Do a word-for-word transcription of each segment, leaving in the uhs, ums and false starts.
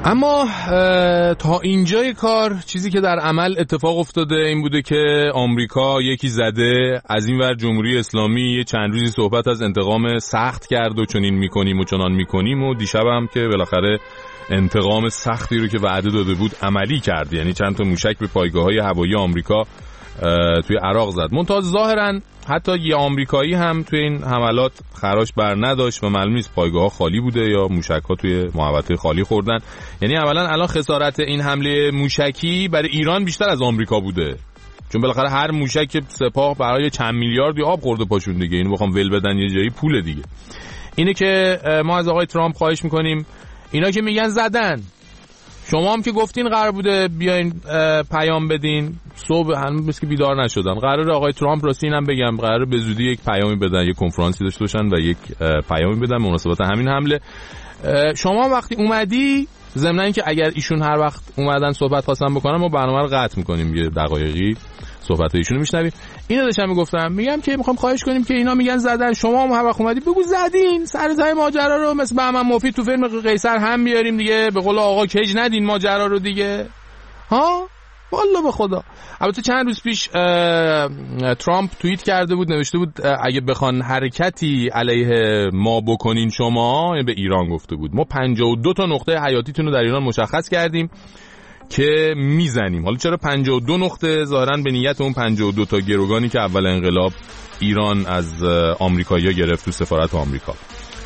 اما تا اینجای کار چیزی که در عمل اتفاق افتاده این بوده که آمریکا یکی زده، از این ور جمهوری اسلامی یه چند روزی صحبت از انتقام سخت کرد و چنین میکنیم و چنان میکنیم و دیشب هم که بالاخره انتقام سختی رو که وعده داده بود عملی کرد، یعنی چند تا موشک به پایگاه‌های هوایی آمریکا توی عراق زد. منتها ظاهراً حتی یه آمریکایی هم توی این حملات خراش بر نداشت و معلوم نیست پایگاه‌ها خالی بوده یا موشک‌ها توی محوطه خالی خوردن. یعنی اولا الان خسارت این حمله موشکی برای ایران بیشتر از آمریکا بوده، چون بالاخره هر موشک سپاه برای چند میلیاردی آب خورده پاشون دیگه، اینو بخوام ول بدن یه جایی پول دیگه. اینه که ما از آقای ترامپ خواهش می‌کنیم، اینا که میگن زدن، شما هم که گفتین قرار بوده بیاین پیام بدین، صبح هنوز که بیدار نشدن. قرار آقای ترامپ راستی اینم بگم قرار به زودی یک پیامی بدن، یک کنفرانسی داشته باشن و یک پیامی بدن به مناسبت همین حمله. شما وقتی اومدی ضمن اینکه اگر ایشون هر وقت اومدن صحبت خواستن بکنن ما برنامه رو قطع می‌کنیم، یه دقایقی صحبت ایشونو میشنویم. اینو داشتم میگفتم، میگم که میخوام خواهش کنیم که اینا میگن زدن، شما هم هر وقت اومدی بگو زدین، سر تای ماجرا رو مثل بهمن مفید تو فیلم قیصر هم بیاریم دیگه، به قول آقا کج ندین ماجرا رو دیگه. ها والله به خدا. البته چند روز پیش ترامپ توییت کرده بود، نوشته بود اگه بخوان حرکتی علیه ما بکنین شما، به ایران گفته بود، ما پنجاه و دو تا نقطه حیاتیتون رو در ایران مشخص کردیم که میزنیم. حالا چرا پنجاه و دو نقطه؟ ظاهراً به نیت اون پنجاه و دو تا گروگانی که اول انقلاب ایران از آمریکایی‌ها گرفت تو سفارت آمریکا.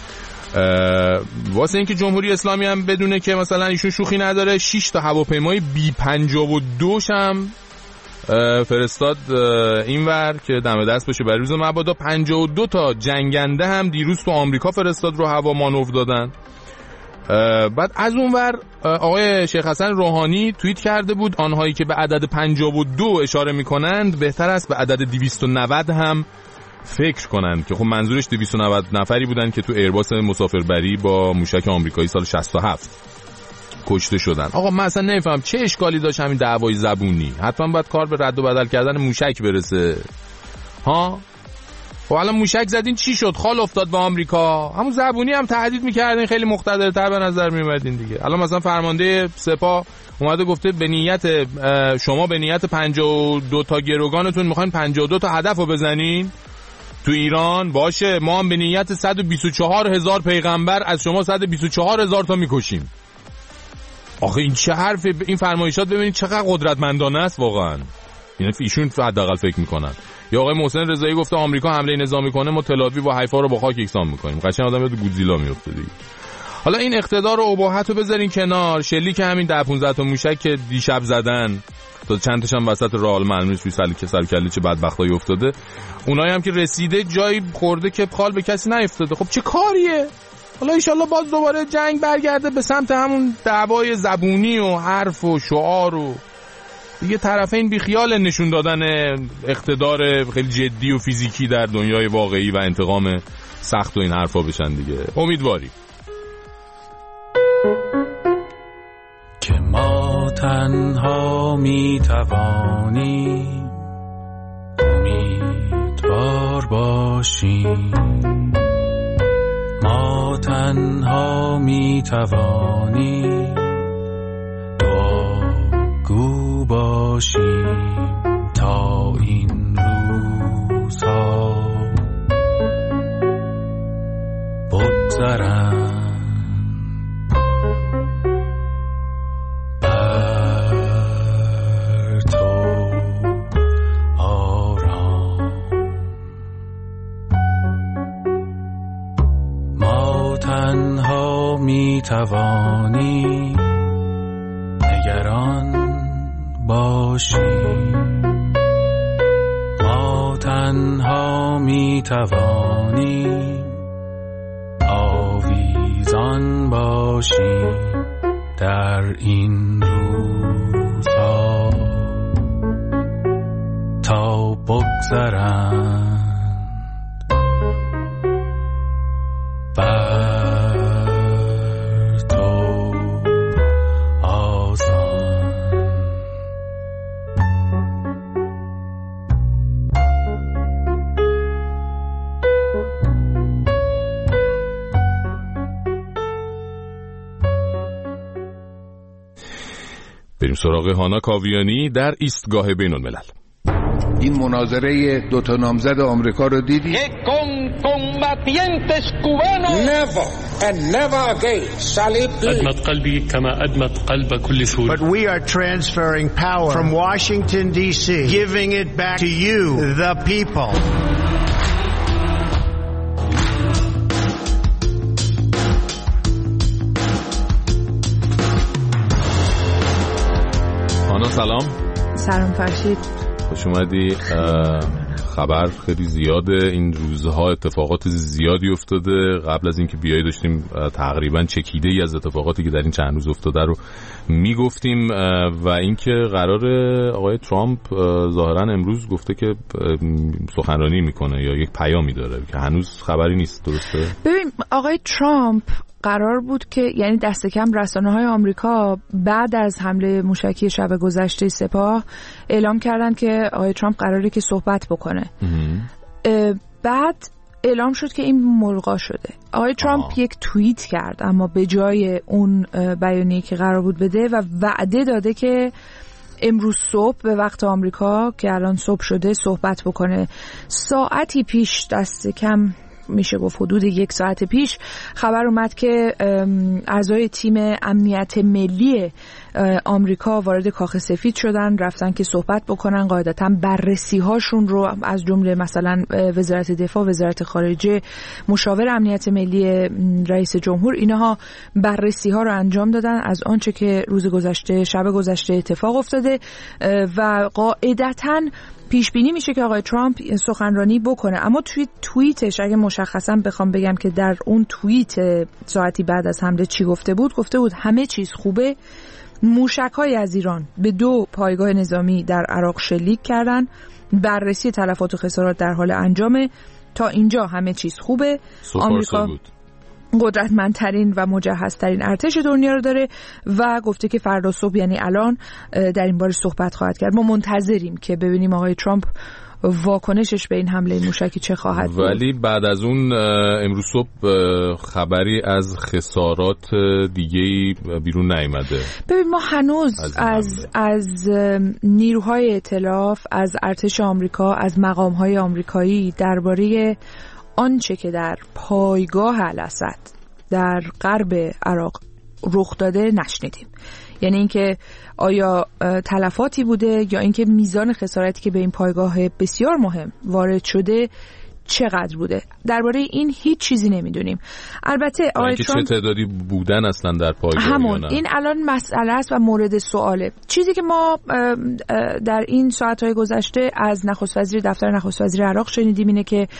واسه اینکه جمهوری اسلامی هم بدونه که مثلا ایشون شوخی نداره، شش تا هواپیمای بی پنجاه و دو هم فرستاد اینور که دم دست باشه برای روز مبادا. پنجاه و دو تا جنگنده هم دیروز تو آمریکا فرستاد رو هوا مانور دادن. بعد از اونور آقای شیخ حسن روحانی توییت کرده بود آنهایی که به عدد پنجاه و دو اشاره میکنند بهتر است به عدد دویست و نود هم فکر کنند، که خب منظورش دویست و نود نفری بودن که تو ایرباس مسافربری با موشک آمریکایی سال شصت و هفت کشته شدن. آقا من اصلا نمیفهم چه اشکالی داشت همین دعوای زبونی، حتما باید کار به رد و بدل کردن موشک برسه ها. خب الان موشک زدین چی شد؟ خال افتاد به آمریکا. همون زبونی هم تهدید میکردین، خیلی مقتدرتر به نظر میومدین دیگه. الان مثلا فرمانده سپاه اومده گفته به نیت شما به نیت پنجاه و دو تا گروگانتون میخواین پنجاه و دو تا هدفو بزنین تو ایران، باشه ما هم به نیت صد و بیست و چهار هزار پیغمبر از شما صد و بیست و چهار هزار تا میکشیم. آخه این چه حرفه؟ این فرمایشات ببینید چقدر قدرتمندانه است واقعا. یعنی ایشون حداقل فکر میکنن. یا آقای محسن رضایی گفته آمریکا حمله نظامی کنه ما تل آویو و حیفا رو با خاک یکسان میکنیم. قشنگ آدم یاد گودزیلا میفته دیگه. حالا این اقتدار و اباحت رو بذارین کنار، شلیک همین ده پانزده تا موشک که دیشب زدن تا چند تاشم وسط راه معلومه روی سر که سر کله چه بدبختایی افتاده، اونایی هم که رسیده جایی خورده که خال به کسی نیفتاده. خب چه کاریه؟ حالا ان شاءالله باز دوباره جنگ برگرده به سمت همون دعوای زبونی و حرف و شعار و دیگه طرفین بی خیال نشون دادن اقتدار خیلی جدی و فیزیکی در دنیای واقعی و انتقام سخت و این حرفا بشن دیگه. امیدواریم که ما تنها می توانیم امیدوار باشیم، ما تنها می توانیم دعاگو باشیم تا این روزها بگذرند. می توانی نگران باشیم، ما تنها می توانیم آویزان باشیم در این روزها تا بگذرند. بریم سراغ هانا کاویانی در ایستگاه بین الملل. این مناظره دو تا نامزد آمریکا رو دیدی؟ Never and never again shall it be. أدمت قلبي كما أدمت قلب كل سوري. But we are transferring power from Washington D C, giving it back to you, the people. هانا سلام. سلام فرشید. خوش اومدی. خبر خیلی زیاده این روزها، اتفاقات زیادی افتاده. قبل از اینکه بیای داشتیم تقریبا چکیده ای از اتفاقاتی که در این چند روز افتاده رو میگفتیم و اینکه قرار آقای ترامپ ظاهرا امروز گفته که سخنرانی میکنه یا یک پیامی داره که هنوز خبری نیست. درسته؟ ببین آقای ترامپ قرار بود که یعنی دست کم رسانه‌های آمریکا بعد از حمله موشکی شب گذشته سپاه اعلام کردن که آقای ترامپ قراره که صحبت بکنه. بعد اعلام شد که این ملغا شده. آقای ترامپ آه. یک توییت کرد اما به جای اون بیانیه‌ای که قرار بود بده و وعده داده که امروز صبح به وقت آمریکا که الان صبح شده صحبت بکنه. ساعتی پیش دست کم میشه گفت حدود یک ساعت پیش خبر اومد که اعضای تیم امنیت ملی آمریکا وارد کاخ سفید شدن، رفتن که صحبت بکنن. قاعدتا بررسی هاشون رو از جمله مثلا وزارت دفاع، وزارت خارجه، مشاور امنیت ملی رئیس جمهور، اینها بررسی ها رو انجام دادن از آنچه که روز گذشته شب گذشته اتفاق افتاده و قاعدتا پیش بینی میشه که آقای ترامپ سخنرانی بکنه. اما توی توییتش اگه مشخصا بخوام بگم که در اون توییت ساعتی بعد از حمله چی گفته بود، گفته بود همه چیز خوبه. موشک‌های از ایران به دو پایگاه نظامی در عراق شلیک کردن. بررسی تلفات و خسارات در حال انجامه. تا اینجا همه چیز خوبه. آمریکا قدرتمندترین و مجهزترین ارتش دنیا رو داره و گفته که فردا صبح یعنی الان در این باره صحبت خواهد کرد. ما منتظریم که ببینیم آقای ترامپ واکنشش به این حمله موشکی چه خواهد بود. ولی بعد از اون امروز صبح خبری از خسارات دیگه‌ای بیرون نیامده. ببین ما هنوز از از, از نیروهای ائتلاف، از ارتش آمریکا، از مقام‌های آمریکایی درباره آنچه که در پایگاه الاسد در غرب عراق رخ داده نشنیدیم. یعنی اینکه آیا تلفاتی بوده یا اینکه میزان خسارتی که به این پایگاه بسیار مهم وارد شده چقدر بوده. درباره این هیچ چیزی نمیدونیم. البته آقای ترامپ چه تعدادی بودن اصلا در پایگاه همون این الان مسئله است و مورد سواله. چیزی که ما در این ساعت‌های گذشته از نخست وزیر دفتر نخست وزیر عراق شنیدیم اینه که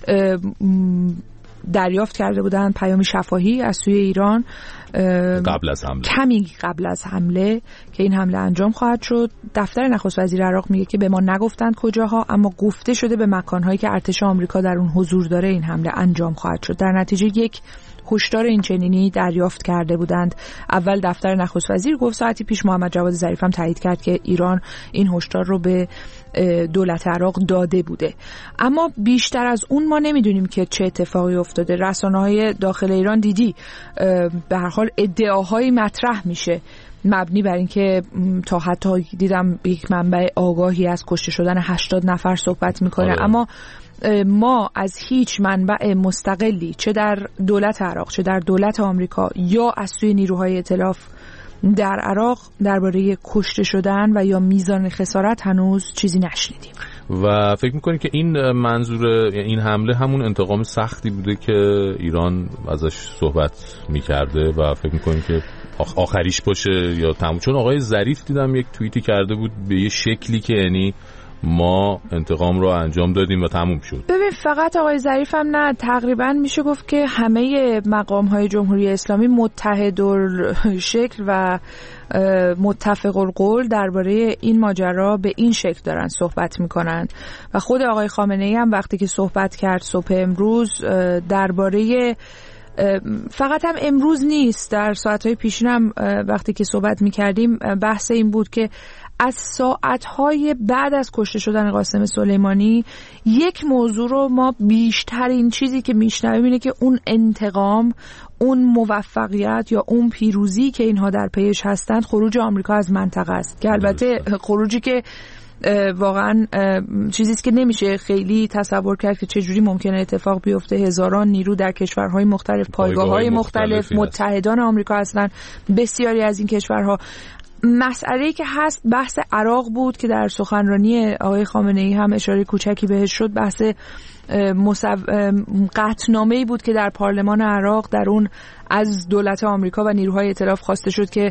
دریافت کرده بودن پیامی شفاهی از سوی ایران قبل از حمله، کمی قبل از حمله که این حمله انجام خواهد شد. دفتر نخست وزیر عراق میگه که به ما نگفتند کجاها، اما گفته شده به مکانهایی که ارتش آمریکا در اون حضور داره این حمله انجام خواهد شد. در نتیجه یک هشدار اینچنینی دریافت کرده بودند. اول دفتر نخست وزیر گفت، ساعتی پیش محمد جواد ظریف هم تایید کرد که ایران این هشدار رو به دولت عراق داده بوده. اما بیشتر از اون ما نمیدونیم که چه اتفاقی افتاده. رسانه‌های داخل ایران دیدی به هر حال ادعاهایی مطرح میشه مبنی بر اینکه تا حتی دیدم یک منبع آگاهی از کشته شدن هشتاد نفر صحبت میکنه. آره. اما ما از هیچ منبع مستقلی چه در دولت عراق چه در دولت آمریکا یا از سوی نیروهای ائتلاف در عراق درباره کشته شدن و یا میزان خسارت هنوز چیزی نشنیدیم. و فکر میکنی که این منظور این حمله همون انتقام سختی بوده که ایران ازش صحبت میکرده و فکر میکنی که آخریش باشه یا تموم؟ چون آقای ظریف دیدم یک توییتی کرده بود به یه شکلی که یعنی ما انتقام رو انجام دادیم و تموم شد. ببین فقط آقای ظریف هم نه، تقریبا میشه گفت که همه مقام‌های جمهوری اسلامی متحدالشکل و متفق القول درباره این ماجرا به این شکل دارن صحبت میکنن و خود آقای خامنه‌ای هم وقتی که صحبت کرد صبح امروز درباره فقط هم امروز نیست، در ساعتهای پیشین هم وقتی که صحبت میکردیم بحث این بود که از ساعتهای بعد از کشته شدن قاسم سلیمانی یک موضوع رو ما بیشترین چیزی که میشنویم اینه که اون انتقام، اون موفقیت یا اون پیروزی که اینها در پیش هستند خروج آمریکا از منطقه است که البته خروجی که واقعا چیزی است که نمیشه خیلی تصور کرد که چجوری ممکنه اتفاق بیفته. هزاران نیرو در کشورهای مختلف، پایگاه‌های مختلف، متحدان آمریکا هستند بسیاری از این کشورها. مسئله‌ای که هست بحث عراق بود که در سخنرانی آقای خامنه‌ای هم اشاره کوچکی بهش شد. بحث مصو... قطعنامه‌ای بود که در پارلمان عراق در اون از دولت آمریکا و نیروهای ائتلاف خواسته شد که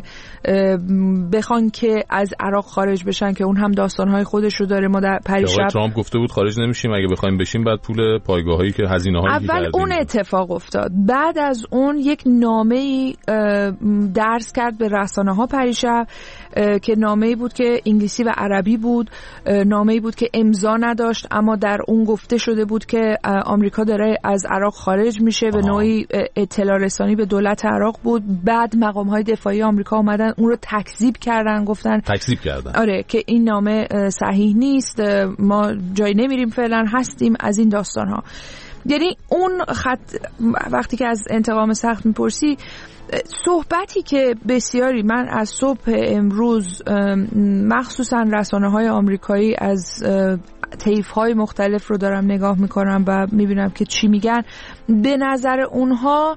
بخوان که از عراق خارج بشن که اون هم داستان‌های خودش رو داره. ما در پریشب ترامپ گفته بود خارج نمیشیم، اگه بخوایم بشیم بعد پول پایگاهایی که هزینه‌هایی اول اون اتفاق افتاد، بعد از اون یک نامه‌ای درس کرد به رسانه‌ها پریشب که نامه‌ای بود که انگلیسی و عربی بود، نامه‌ای بود که امضا نداشت، اما در اون گفته شده بود که آمریکا داره از عراق خارج میشه، به نوعی اطلاع رسانی به دولت عراق بود. بعد مقام‌های دفاعی آمریکا اومدن اون رو تکذیب کردن، گفتن تکذیب کردن آره که این نامه صحیح نیست، ما جایی نمیریم، فعلا هستیم از این داستان‌ها. یعنی اون خط وقتی که از انتقام سخت میپرسی، صحبتی که بسیاری من از صبح امروز مخصوصا رسانه‌های آمریکایی از طیف‌های مختلف رو دارم نگاه میکنم و میبینم که چی میگن، به نظر اونها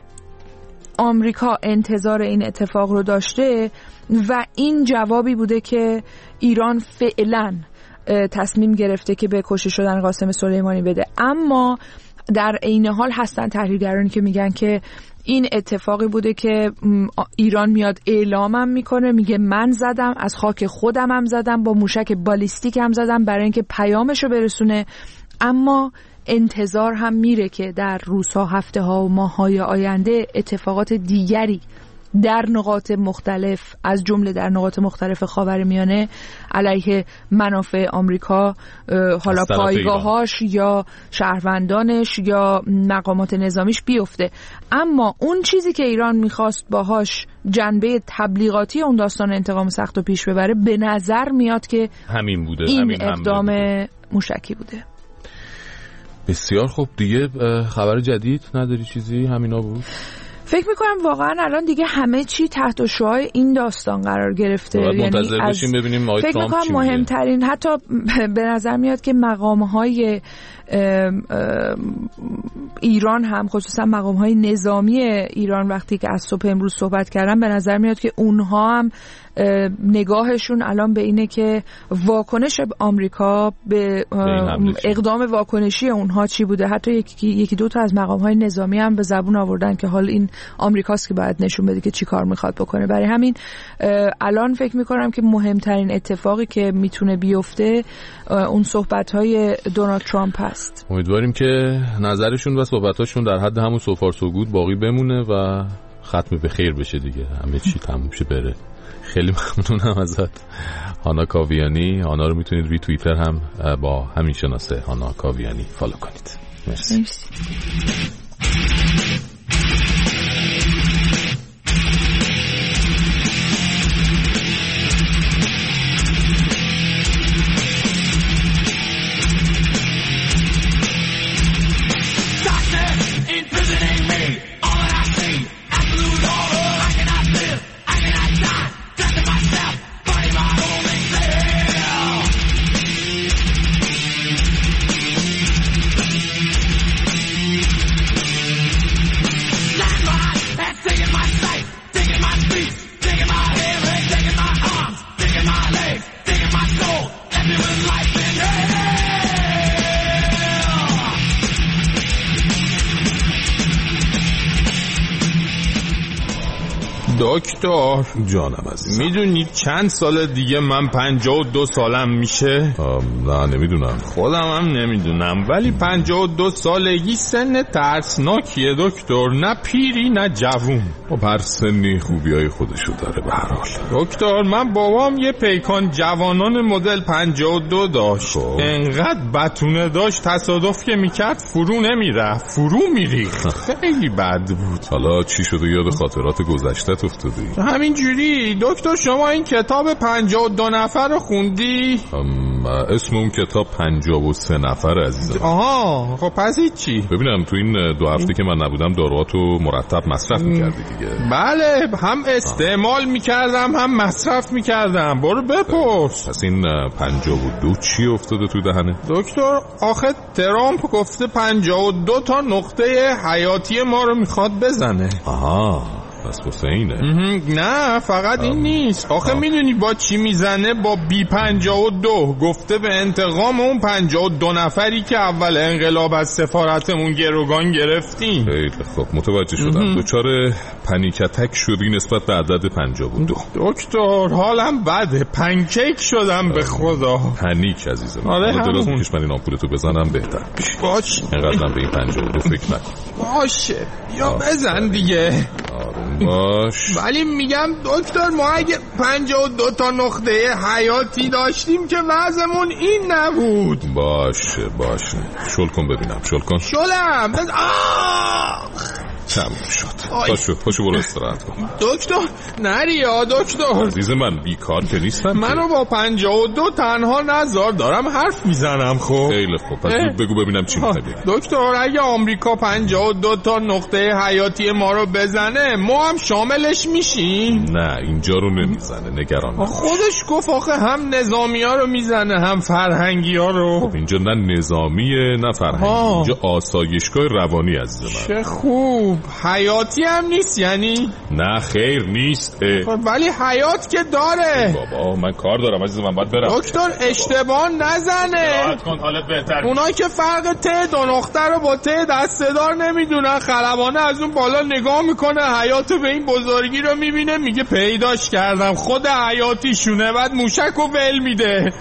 آمریکا انتظار این اتفاق رو داشته و این جوابی بوده که ایران فعلا تصمیم گرفته که به کشته شدن قاسم سلیمانی بده. اما در عین حال هستن تحلیلگرانی که میگن که این اتفاقی بوده که ایران میاد اعلامم میکنه، میگه من زدم، از خاک خودم هم زدم، با موشک بالیستیک هم زدم برای اینکه پیامشو برسونه، اما انتظار هم میره که در روزها، هفته ها و ماه های آینده اتفاقات دیگری در نقاط مختلف از جمله در نقاط مختلف خاورمیانه علیه منافع آمریکا، حالا پایگاهاش یا شهروندانش یا مقامات نظامیش بیفته. اما اون چیزی که ایران میخواست باهاش جنبه تبلیغاتی اون داستان انتقام سخت و پیش ببره، به نظر میاد که همین بوده، این همین اقدام بوده. موشکی بوده. بسیار خوب، دیگه خبر جدید نداری؟ چیزی همینا بود؟ فکر میکنم واقعا الان دیگه همه چی تحت شعاع این داستان قرار گرفته. یعنی منتظر باشیم ببینیم آقای فکر ترامپ میکنم مهمترین، حتی به نظر میاد که مقام‌های ایران هم، خصوصا مقام‌های نظامی ایران وقتی که از صبح امروز صحبت کردن، به نظر میاد که اونها هم نگاهشون الان به اینه که واکنش آمریکا به اقدام واکنشی اونها چی بوده. حتی یکی یکی دو تا از مقام‌های نظامی هم به زبون آوردن که حال این آمریکاست که باید نشون بده که چی کار میخواد بکنه. برای همین الان فکر میکنم که مهمترین اتفاقی که میتونه بیفته اون صحبت‌های دونالد ترامپ هست. امیدواریم که نظرشون و صحبتاشون در حد همون سوفار سوگود باقی بمونه و ختم به خیر بشه دیگه، همه چی تموم شه بره. خیلی ممنونم ازت هانا کاویانی. هانا رو میتونید روی توییتر هم با همین شناسه هانا کاویانی فالو کنید. مرسی, مرسی. دکتر جانم عزیزم، میدونی چند سال دیگه من پنجاه و دو سالم میشه؟ نه نمیدونم. خودم هم نمیدونم، ولی پنجاه و دو سالگی سن ترسناکیه دکتر، نه پیری نه جوون. خب هر سنی خوبیای خودشو داره به هر حال. دکتر من بابام یه پیکان جوانان مدل پنجاه و دو داشت، خب. انقدر بتونه داشت تصادف که میکرد فرو نمیرفت، فرو میریخت. خیلی بد بود. حالا چی شده؟ یاد خاطرات گذشته تو افتادی؟ همین جوری. دکتر شما این کتاب پنجاه و دو نفر رو خوندی؟ اسم اون کتاب پنجاه و سه نفر عزیزم. آها خب پس چی؟ ببینم تو این دو هفته که من نبودم داروهاتو مرتب مصرف میکردی دیگه؟ بله، هم استعمال میکردم هم مصرف میکردم. برو بپرس. پس این پنجاه و دو چی افتاده تو دهنه؟ دکتر آخه ترامپ گفته پنجاه و دو تا نقطه حیاتی ما رو میخواد بزنه. آها پس حسینه. نه فقط این نیست. آخه میدونی با چی میزنه؟ با بی پنجاه و دو. گفته به انتقام اون پنجاه و دو نفری که اول انقلاب از سفارتمون گروگان گرفتیم. خیلی خب متوجه شدم. دوچار پنیکتک شدی نسبت به عدد پنجاه و دو. دکتر حالم بده، پنکیک شدم به خدا. پنیک عزیزم. آره دلت میکشه من این آمپولتو بزنم بهتر. باش. اینقدرم به این پنجاه و دو فکر نکن. باشه یا بزن دیگه. باش. ولی میگم دکتر ما اگه پنجاه و دو تا نقطه حیاتی داشتیم که وضعمون این نبود. باشه باشه شل کن ببینم. شل کن. شلم. آه تموم شد. پاشو پاشو برو استراحت کن. دکتر نریا دکتر. عزیز من بیکار که نیستم. منو با پنجاه و دو تنها نذار، دارم حرف میزنم. خب خیلی خوب پس بگو ببینم چی میخوای بگی. دکتر اگه آمریکا پنجاه و دو تا نقطه حیاتی ما رو بزنه ما هم شاملش میشیم؟ نه اینجا رو نمیزنه، نگران نباش. خودش گفت آخه هم نظامی ها رو میزنه هم فرهنگی ها رو. خب اینجا نه نظامیه نه فرهنگی. آه. اینجا آسایشگاه روانی عزیز من. چه خوب. حیاتی هم نیست یعنی؟ نه خیر نیست. ولی حیات که داره. بابا من کار دارم عزیز من باید برم. دکتر اشتباه نزنه. راحت کن حالت بهتر. اونایی که فرق ته دو نقطه رو با ته دسته‌دار نمیدونن خلبانه از اون بالا نگاه میکنه حیات به این بزرگی رو میبینه میگه پیداش کردم، خود حیاتیشونه، بعد موشک رو ول میده.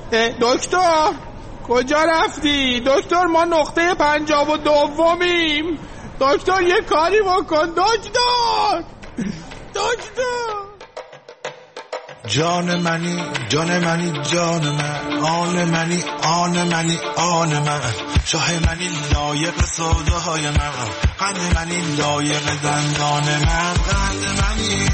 دکتر کجا رفتی؟ دکتر ما نقطه پنجاه و دومیم. دکتر یه کاری بکن دکتر. دکتر جان منی جان منی جان من، آن منی آن منی آن من، شاه منی لایق سودای من، قند منی لایق دندان من، قند منی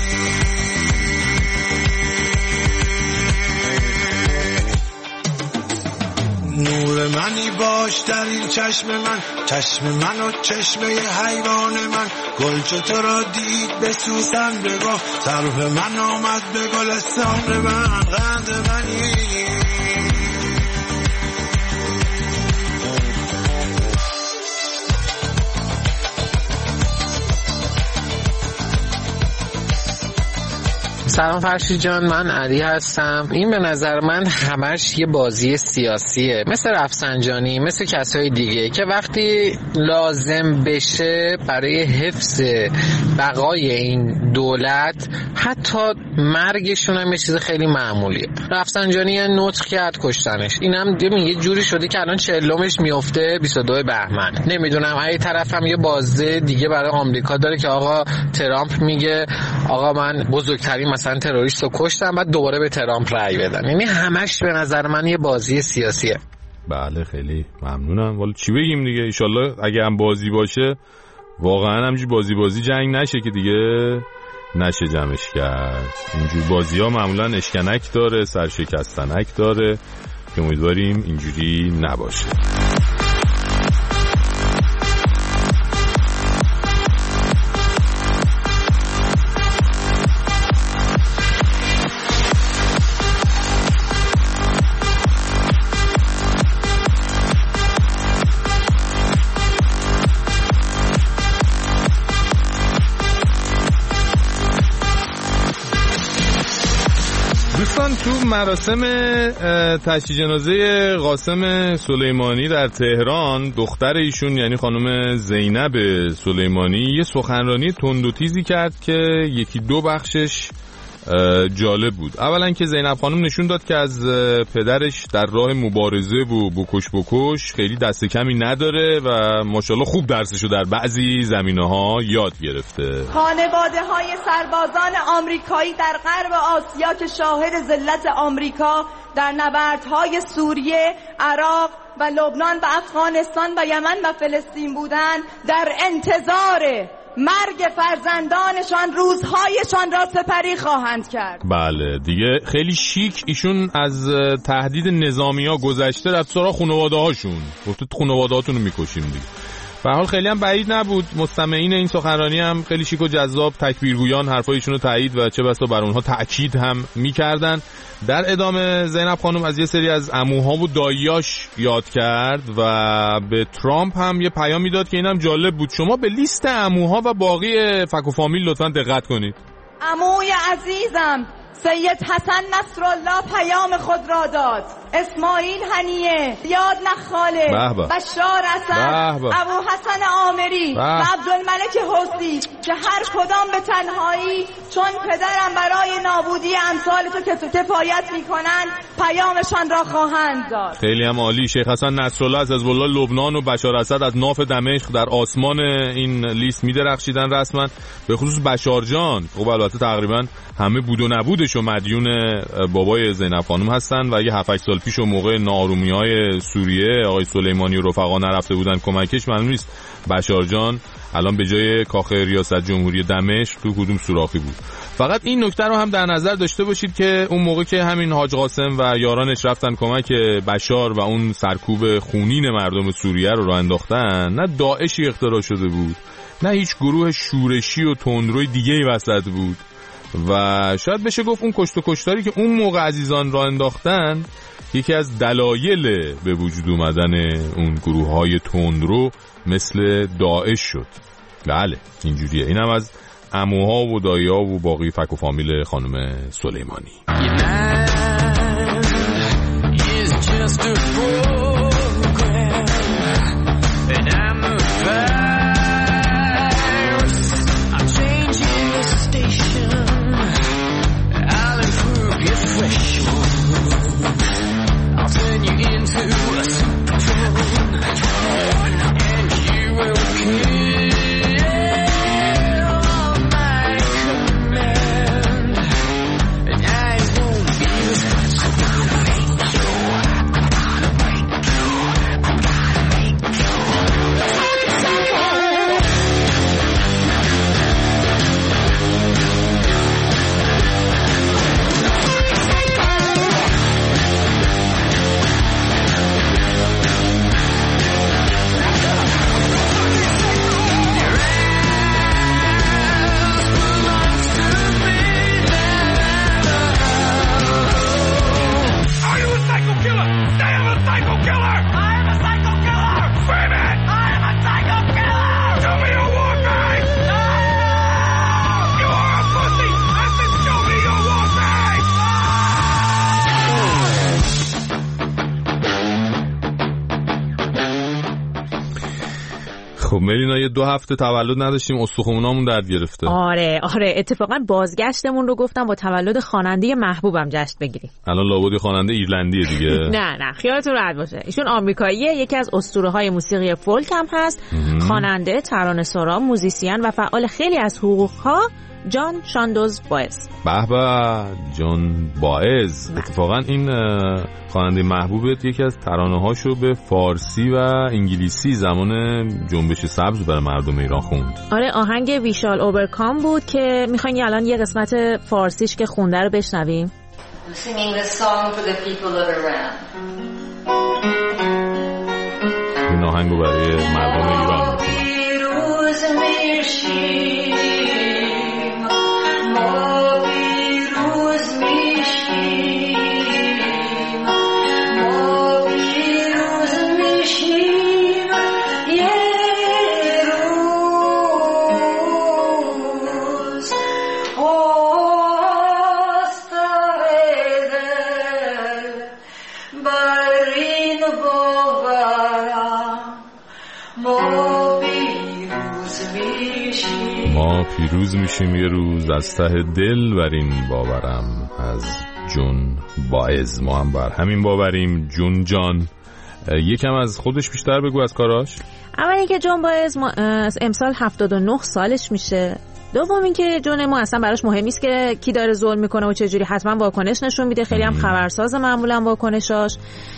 نور منی باش در این چشم من، چشم من و چشمه حیوان من، گل چو تو را دید به سوسن بگفت، سرو من آمد به گلستان من، قند منی سلام فرشید جان، من علی هستم. این به نظر من همش یه بازی سیاسیه، مثل رفسنجانی، مثل کسای دیگه که وقتی لازم بشه برای حفظ بقای این دولت حتی مرگشون هم یه چیز خیلی معمولیه. رفسنجانی یه نطق کرد کشتنش، اینم یه جوری شده که الان چهلمش میفته بیست و دو بهمن. نمیدونم اگه طرف هم یه بازه دیگه برای آمریکا داره که آقا ترامپ میگه آقا من بزرگترین مثلا تروریست رو کشتم، بعد دوباره به ترامپ رأی بدن. یعنی همش به نظر من یه بازی سیاسیه. بله خیلی ممنونم. والا چی بگیم دیگه، ایشالله اگه هم بازی باشه واقعا همینجوری بازی بازی جنگ نشه که دیگه نشه جمعش کرد. اینجور بازی ها معمولا اشکنک داره، سرشکستنک داره که امیدواریم اینجوری نباشه. تو مراسم تشییع جنازه قاسم سلیمانی در تهران، دختر ایشون یعنی خانم زینب سلیمانی یه سخنرانی تند و تیزی کرد که یکی دو بخشش جالب بود. اولا که زینب خانم نشون داد که از پدرش در راه مبارزه و بکش بکش خیلی دست کمی نداره و ماشاءالله خوب درسشو در بعضی زمینه‌ها یاد گرفته. خانواده‌های سربازان آمریکایی در غرب آسیا که شاهد ذلت آمریکا در نبردهای سوریه، عراق و لبنان و افغانستان و یمن و فلسطین بودند، در انتظار مرگ فرزندانشان روزهایشان را سپری خواهند کرد. بله دیگه خیلی شیک ایشون از تهدید نظامی‌ها گذشته، رفت سراغ خانواده‌هاشون، گفت خانواده‌هاتون رو می‌کشیم دیگه. به حال خیلی هم بعید نبود، مستمعین این سخنرانی هم خیلی شیک و جذاب تکبیرگویان حرفایشون رو تایید و چه بسا بر اونها تأکید هم می‌کردن. در ادامه زینب خانم از یه سری از عموها و داییاش یاد کرد و به ترامپ هم یه پیامی داد که اینم جالب بود. شما به لیست عموها و باقی فک و فامیل لطفاً دقت کنید. عموی عزیزم سید حسن نصرالله پیام خود را داد. اسماعیل هنیه، زیاد نخاله، بشار اسد، ابو حسن عامری و عبدالملک حسی که هر کدام به تنهایی چون پدرم برای نابودی امثال تو که کفایت میکنن پیامشان را خواهند داد. خیلی هم عالی. شیخ حسن نصرالله از حزب الله لبنان و بشار اسد از ناف دمشق در آسمان این لیست میدرخشیدن رسما. به خصوص بشار جان خب البته تقریبا همه بود و نبودش و مدیون بابای زینب خانم هستن و یه هفت هشت سال پیش و موقع ناآرومی‌های سوریه آقای سلیمانی و رفقا نرفته بودن کمکش، معلوم نیست بشار جان الان به جای کاخ ریاست جمهوری دمشق تو کدوم سوراخی بود. فقط این نکته رو هم در نظر داشته باشید که اون موقع که همین حاج قاسم و یارانش رفتن کمک بشار و اون سرکوب خونین مردم سوریه رو راه انداختن، نه داعشی اختراع شده بود، نه هیچ گروه شورشی و تندروی دیگه‌ای وسط بود و شاید بشه گفت اون کشت و کشتاری که اون موقع عزیزان راه انداختن یکی از دلایل به وجود اومدن اون گروه‌های تندرو مثل داعش شد. بله اینجوریه. اینم از عموها و دایی‌ها و باقی فک و فامیل خانم سلیمانی. خب ملینا یه دو هفته تولد نداشتیم، استخونامون درد گرفته. آره آره اتفاقا بازگشتمون رو گفتم با تولد خواننده محبوبم جشن بگیریم. الان لابد خواننده ایرلندیه دیگه. نه نه خیالتون راحت باشه، ایشون آمریکاییه، یکی از اسطوره‌های موسیقی فولک هم هست، خواننده، ترانه‌سرا، موزیسین و فعال خیلی از حقوق‌ها، جان شاندوز باعز. به به جان باعز. اتفاقا این خواننده محبوبت یکی از ترانه‌هاشو به فارسی و انگلیسی زمان جنبش سبز برای مردم ایران خوند. آره آهنگ ویشال اوورکام بود که میخواین الان یه قسمت فارسیش که خونده رو بشنویم. Singing this song for the people of Iran. این آهنگو برای مردم ایران میخونم. پیروز میشیم یه روز از ته دل بر این باورم. از جون باعز. ما هم بر همین باوریم. جون جان یکم از خودش بیشتر بگو از کاراش. اولی که جون باعز ما امسال هفتاد و نه سالش میشه. دوم این که جون ما اصلا براش مهم نیست که کی داره ظلم میکنه و چجوری، حتما واکنش نشون میده، خیلی هم خبرساز معمولا واکنشاش.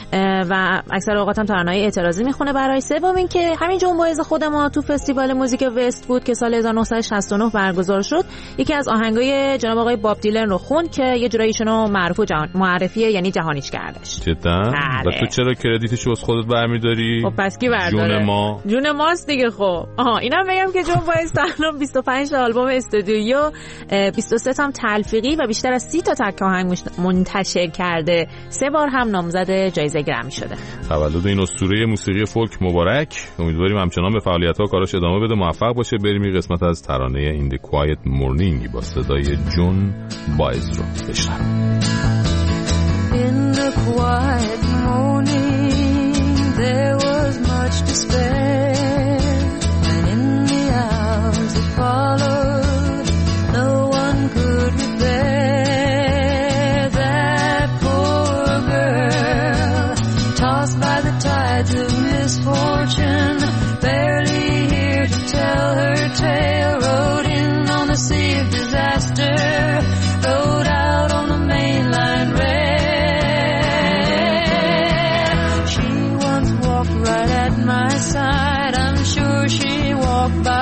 و اکثر اوقات هم ترانه‌های اعتراضی میخونه برای. سوم این که همین جنبایز خود ما تو فستیوال موزیک وست بود که سال هزار و نهصد و شصت و نه برگزار شد، یکی از آهنگای جناب آقای باب دیلن رو خوند که یه جورایی ایشونو معروف و جهان معرفیه، یعنی جهانیش کردش. جدا؟ و تو چرا کردیتش واسه خودت برمی‌داری؟ خب پس کی برداره؟ جون ما. جون ماست دیگه. خب آها اینم بگم که جنبایز تنها بیست و پنج تا آلبوم استودیو، بیست و سه تا هم تلفیقی و بیشتر از سی تا تک آهنگ منتشر کرده. سه بار هم نامزد جایزه گرمی شده. تولد این اسطوره موسیقی فولک مبارک. امیدواریم همچنان به فعالیت‌ها کاراش ادامه بده، موفق باشه. بریم این قسمت از ترانه این دی کوایت مورنینگ با صدای جون بایز رو بشنویم. In the quiet morning there was much despair, and in the hours that followed no one could repair that poor girl, tossed by the tides of misfortune, barely here to tell her tale, rode in on the sea of disaster, rode out on the mainline rail. Right at my side, I'm sure she walked by